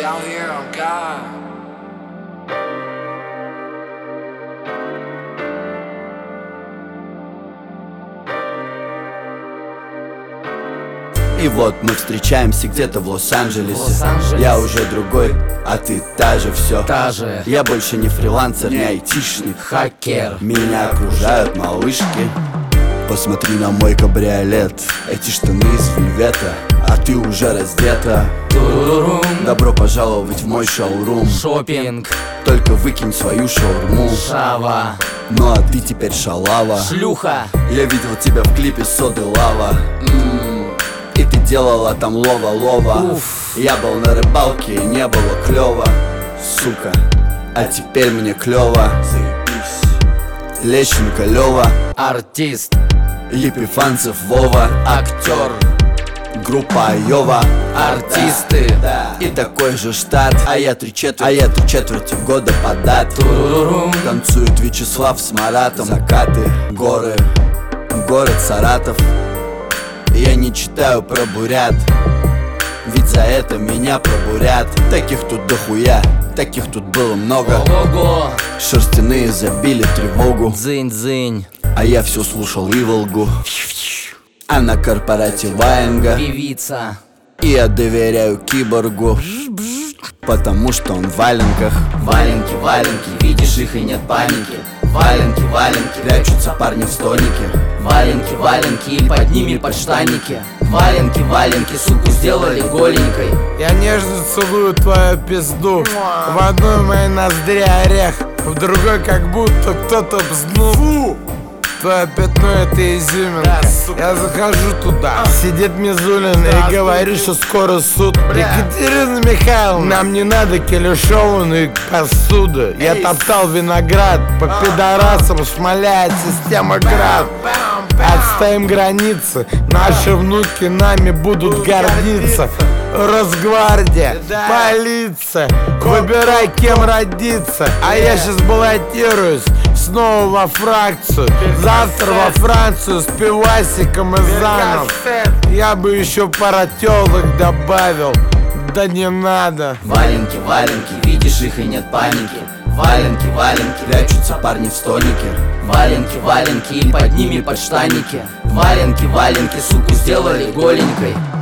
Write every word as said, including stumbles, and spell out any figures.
out here on God. И вот мы встречаемся где-то в Лос-Анджелесе. Лос-Анджелес. Я уже другой, а ты та же, все. Та же. Я больше не фрилансер, не айтишник, Хакер. меня окружают малышки. Посмотри на мой кабриолет, эти штаны из вельвета, а ты уже раздета. Турурум. Добро пожаловать в мой шоурум. Шопинг. Только выкинь свою шаурму. Шава. Ну а ты теперь шалава. Шлюха. Я видел тебя в клипе Соды Лава. М-м, И ты делала там лова-лова. Уф. Я был на рыбалке и не было клёво. Сука, а теперь мне клёво. Заебись. Лещенко Лёва, Артист. Епифанцев Вова, Актер. группа Айова. Артисты. Да. И такой же штат. А я три четверти, а я три четверти года подат. Турурум. Танцует Вячеслав с Маратом. Закаты, горы, город Саратов. Я не читаю про бурят, ведь за это меня пробурят. Таких тут дохуя, таких тут было много. Ого. Шерстяные забили тревогу, Дзынь-дзынь. а я все слушал Иволгу. А на корпорате Ваенга. Певица. И я доверяю киборгу, потому что он в валенках. Валенки, валенки, видишь их и нет паники. Валенки, валенки, Прячутся парни в стонике. валенки, валенки и под ними подштанники. Валенки, валенки, суку сделали голенькой. Я нежно целую твою пизду. В одной моей ноздре орех, в другой как будто кто-то бзнул. Твое пятно — это изюминка. Я захожу туда, сидит Мизулин и говорит, что скоро суд. Екатерина Михайловна, нам не надо келешованную посуду. Я топтал виноград, по пидорасам шмаляет система град. Отставим границы, наши внуки нами будут гордиться. Росгвардия, полиция, выбирай, кем родиться. А я сейчас баллотируюсь снова во фракцию. Завтра во Францию с пивасиком и заном. Я бы еще паротелок добавил, да не надо. Валенки, валенки, видишь их и нет паники. Валенки, валенки, Прячутся парни в стонике. валенки, валенки и под ними подштанники. Валенки, валенки, суку сделали голенькой.